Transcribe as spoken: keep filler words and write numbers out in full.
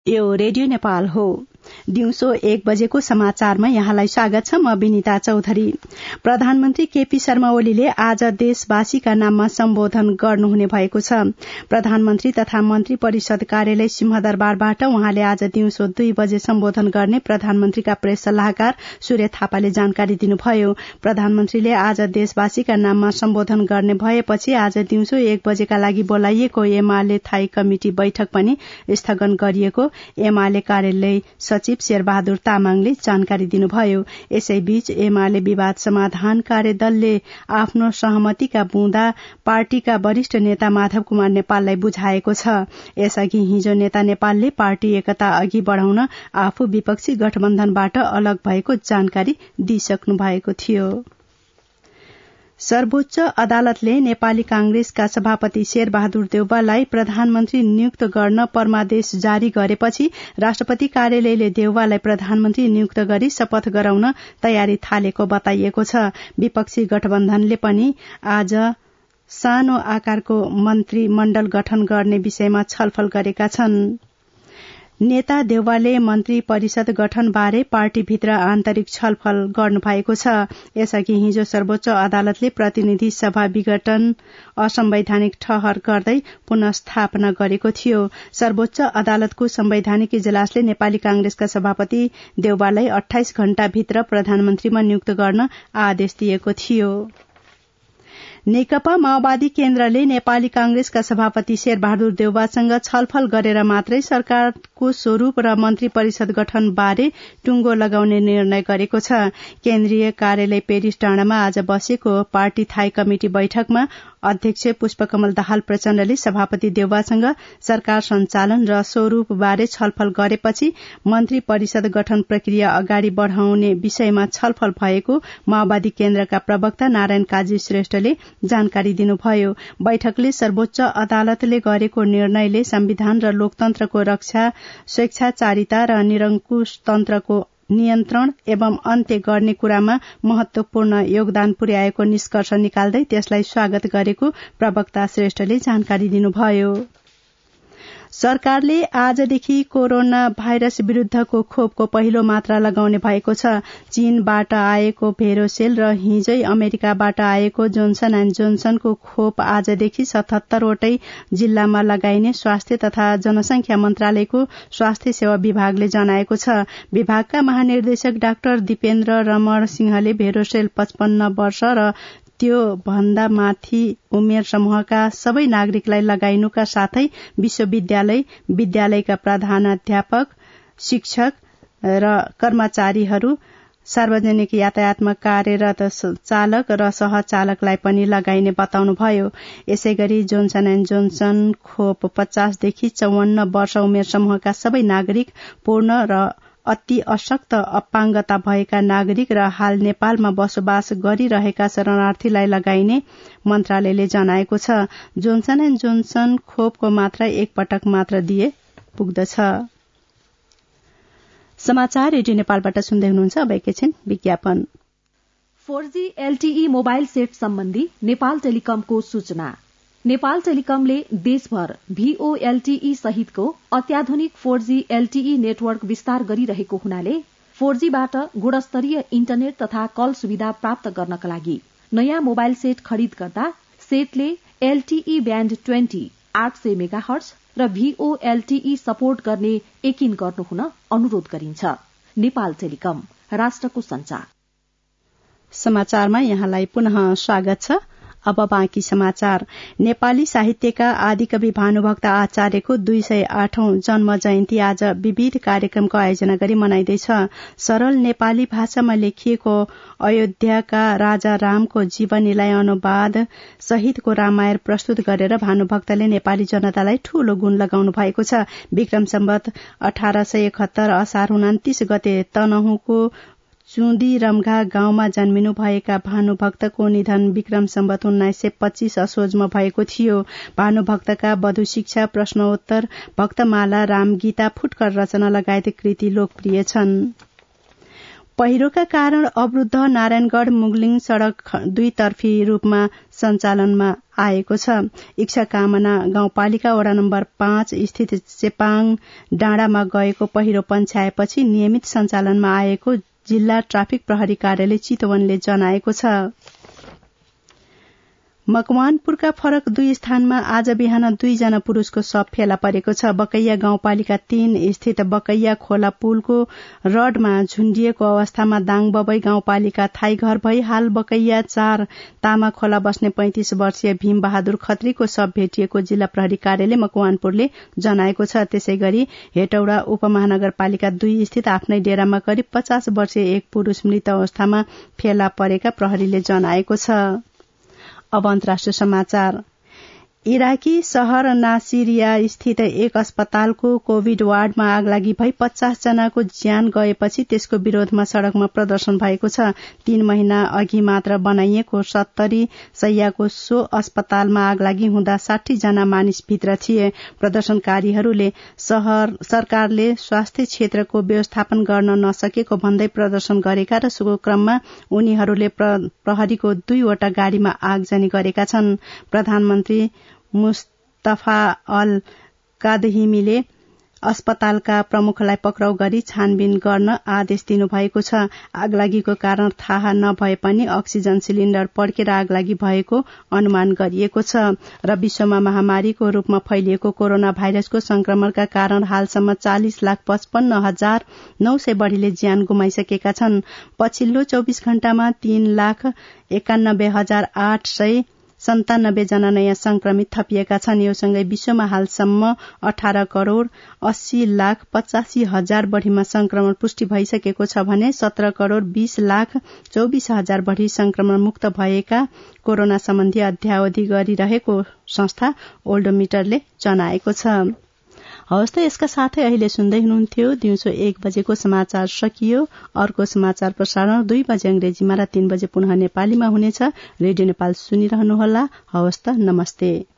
यो रेडियो नेपाल हो। दिउँसो एक बजेको समाचारमा यहाँलाई स्वागत छ। म विनिता चौधरी। प्रधानमन्त्री केपी शर्मा ओलीले आज देशवासीका नाममा सम्बोधन गर्नुहुने भएको छ। प्रधानमन्त्री तथा मन्त्री परिषद कार्यालय सिंहदरबारबाट उहाँले आज दिउँसो दुई बजे सम्बोधन गर्ने प्रधानमन्त्रीका प्रेस सल्लाहकार सूर्य थापाले जानकारी दिनुभयो। प्रधानमन्त्रीले आज देशवासीका नाममा सम्बोधन गर्ने भएपछि आज दिउँसो एक बजेका लागि बोलाइएको एमाले थाई कमिटी बैठक पनि स्थगन गरिएको एमाले कार्यालय सचिव शेरबहादुर तामाङले जानकारी दिनुभयो। यसैबीच एमाले विवाद समाधान कार्यदलले आफ्नो सहमतिका बुँदा पार्टीका वरिष्ठ नेता माधव कुमार नेपाललाई बुझाएको छ। यसअघि हिजो नेता नेपालले पार्टी एकता अघि बढ़ाउन आफू विपक्षी गठबन्धनबाट अलग भएको जानकारी दिइसक्नु भएको थियो। सर्वोच्च अदालतले नेपाली कांग्रेसका सभापति शेरबहादुर देउवालाई प्रधानमन्त्री नियुक्त गर्न परमादेश जारी गरेपछि राष्ट्रपति कार्यालयले देउवालाई प्रधानमन्त्री नियुक्त गरी शपथ गराउन तयारी थालेको बताइएको छ। विपक्षी गठबन्धनले पनि आज सानो आकारको मन्त्रीमण्डल गठन गर्ने विषयमा छलफल गरेका छन्। नेता देउवाले मन्त्री परिषद गठनबारे पार्टीभित्र आन्तरिक छलफल गर्नुभएको छ। यसअघि हिजो सर्वोच्च अदालतले प्रतिनिधि सभा विघटन असंवैधानिक ठहर गर्दै पुनस्थापना गरेको थियो। सर्वोच्च अदालतको संवैधानिक इजलासले नेपाली कांग्रेसका सभापति देउवालाई अठाइस घण्टाभित्र प्रधानमन्त्रीमा नियुक्त गर्न आदेश दिएको थियो। नेकपा माओवादी केन्द्रले नेपाली कांग्रेसका सभापति शेरबहादुर देउवासँग छलफल गरेर मात्रै सरकारको स्वरूप र मन्त्री परिषद गठन बारे टुंगो लगाउने निर्णय गरेको छ। केन्द्रीय कार्यालय पेरिस डाँडामा आज बसेको पार्टी थाई कमिटी बैठकमा अध्यक्ष पुष्पकमल दाहाल प्रचण्डले सभापति देउवासँग सरकार सञ्चालन र स्वरूप बारे छलफल गरेपछि मन्त्री परिषद गठन प्रक्रिया अगाडि बढ़ाउने विषयमा छलफल भएको माओवादी केन्द्रका प्रवक्ता नारायण काजी श्रेष्ठले जानकारी दिनुभयो। बैठकले सर्वोच्च अदालतले गरेको निर्णयले संविधान र लोकतन्त्रको रक्षा, स्वेच्छाचारिता र निरंकुश तन्त्रको नियन्त्रण एवं अन्त्य गर्ने कुरामा महत्वपूर्ण योगदान पुर्याएको निष्कर्ष निकाल्दै त्यसलाई स्वागत गरेको प्रवक्ता श्रेष्ठले जानकारी दिनुभयो। सरकारले आजदेखि कोरोना भाइरस विरूद्धको खोपको पहिलो मात्रा लगाउने भएको छ। चीनबाट आएको भेरोसेल र हिजै अमेरिकाबाट आएको जोन्सन एण्ड जोन्सनको खोप आजदेखि सतहत्तरवटै जिल्लामा लगाइने स्वास्थ्य तथा जनसंख्या मन्त्रालयको स्वास्थ्य सेवा विभागले जनाएको छ। विभागका महानिर्देशक डाक्टर दीपेन्द्र रमण सिंहले भेरोसेल पचपन्न वर्ष र त्यो भन्दा माथि उमेर समूहका सबै नागरिकलाई लगाइनुका साथै विश्वविद्यालय, विद्यालयका प्रधानाध्यापक, शिक्षक र कर्मचारीहरू, सार्वजनिक यातायातमा कार्यरत चालक र सहचालकलाई पनि लगाइने बताउनुभयो। यसैगरी जोन्सन एण्ड जोन्सन खोप पचासदेखि चौवन्न वर्ष उमेर समूहका सबै नागरिक, पूर्ण र अति अशक्त अपाङ्गता भएका नागरिक र हाल नेपालमा बसोबास गरिरहेका शरणार्थीलाई लगाइने मन्त्रालयले जनाएको छ। जोन्सन एण्ड जोन्सन खोपको मात्रा एक पटक मात्र दिए पुग्दछ। समाचार रेडियो नेपालबाट सुन्दै हुनुहुन्छ। अब एकैछिन विज्ञापन। Four G LTE mobile set सम्बन्धी नेपाल टेलिकमको सूचना। नेपाल टेलिकमले देशभर भीओएलटीई सहितको अत्याधुनिक फोर जी एलटीई नेटवर्क विस्तार गरिरहेको हुनाले फोर जी बाट गुणस्तरीय इन्टरनेट तथा कल सुविधा प्राप्त गर्नका लागि नयाँ मोबाइल सेट खरिद गर्दा सेटले एलटीई ब्याण्ड ट्वेन्टी आठ सय मेगाहर्ज र भीओएलटीई सपोर्ट गर्ने यकिन गर्नुहुन अनुरोध गरिन्छ। नेपाल टेलिकम, राष्ट्रको संचार। समाचारमा यहाँलाई पुनः स्वागत छ। अब बाँकी समाचार। नेपाली साहित्यका आदिकवि भानुभक्त आचार्यको दुई सय आठौं जन्म जयन्ती आज विविध कार्यक्रमको आयोजना गरी मनाइँदैछ। सरल नेपाली भाषामा लेखिएको अयोध्याका राजा रामको जीवनीलाई अनुवाद सहितको रामायण प्रस्तुत गरेर भानुभक्तले नेपाली जनतालाई ठूलो गुण लगाउनु भएको छ। विक्रम सम्वत अठार सय एकहत्तर असार उनातिस गते तनहुँको चुन्दी रम्घा गाउँमा जन्मिनु भएका भानुभक्तको निधन विक्रम सम्वत उन्नाइस सय पच्चीस असोजमा भएको थियो। भानुभक्तका वधु शिक्षा, प्रश्नोत्तर, भक्तमाला, रामगीता, फुटकर रचना लगायत कृति लोकप्रिय छन्। पहिरोका कारण अवरुद्ध नारायणगढ़ मुगलिङ सड़क दुईतर्फी रूपमा सञ्चालनमा आएको छ। इच्छा कामना गाउँपालिका वडा नम्बर पाँच स्थित चेपाङ डाँडामा गएको पहिरो पन्छाएपछि नियमित सञ्चालनमा आएको जिल्ला ट्राफिक प्रहरी कार्यालय चितवनले जनाएको छ। मकवानपुरका फरक दुई स्थानमा आज बिहान दुईजना पुरूषको शव फेला परेको छ। बकैया गाउँपालिका तीन स्थित बकैया खोला पुलको रडमा झुण्डिएको अवस्थामा दाङ बबई गाउँपालिका थाई घर भई हाल बकैया चार तामा खोला बस्ने पैंतिस वर्षीय भीम बहादुर खत्रीको शव भेटिएको जिल्ला प्रहरी कार्यालय मकवानपुरले जनाएको छ। त्यसै गरी हेटौडा उपमहानगरपालिका दुई स्थित आफ्नै डेरामा करिब पचास वर्षीय एक पुरूष मृत अवस्थामा फेला परेका प्रहरीले जनाएको छ। अब अन्तर्राष्ट्रिय समाचार। इराकी शहर नासिरिया स्थित एक अस्पतालको कोविड वार्डमा आगलागी भई पचास जनाको ज्यान गएपछि त्यसको विरोधमा सड़कमा प्रदर्शन भएको छ। तीन महिना अघि मात्र बनाइएको सत्तरी शैय्याको सो अस्पतालमा आगलागी हुँदा साठी जना मानिस भित्र थिए। प्रदर्शनकारीहरूले शहर सरकारले स्वास्थ्य क्षेत्रको व्यवस्थापन गर्न नसकेको भन्दै प्रदर्शन गरेका र सो क्रममा उनीहरूले प्रहरीको दुईवटा गाड़ीमा आगजनी गरेका छन्। प्रधानमन्त्री मुस्तफा अल कादहिमीले अस्पतालका प्रमुखलाई पक्राउ गरी छानबिन गर्न आदेश दिनुभएको छ। आगलागीको कारण थाहा नभए पनि अक्सिजन सिलिण्डर पड्केर आगलागी भएको अनुमान गरिएको छ र विश्वमा महामारीको रूपमा फैलिएको कोरोना भाइरसको संक्रमणका कारण हालसम्म चालिस लाख पचपन्न हजार नौ सय बढ़ीले ज्यान गुमाइसकेका छन्। पछिल्लो चौबिस घण्टामा तीन लाख एकानब्बे हजार आठ सय सन्तानब्बे जना नयाँ संक्रमित थपिएका छन्। यो सँगै विश्वमा हालसम्म अठार करोड़ अस्सी लाख पचासी हजार बढ़ीमा संक्रमण पुष्टि भइसकेको छ भने सत्र करोड़ बीस लाख चौबिस हजार बढ़ी संक्रमण मुक्त भएका कोरोना सम्बन्धी अध्यावधि गरिरहेको संस्था ओल्डोमिटरले जनाएको छ। हवस् त यसका साथै अहिले सुन्दै हुनुहुन्थ्यो दिउँसो एक बजेको समाचार सकियो। अर्को समाचार प्रसारण दुई बजे अंग्रेजीमा र तीन बजे पुनः नेपालीमा हुनेछ। रेडियो नेपाल सुनिरहनुहोला। हवस् त नमस्ते।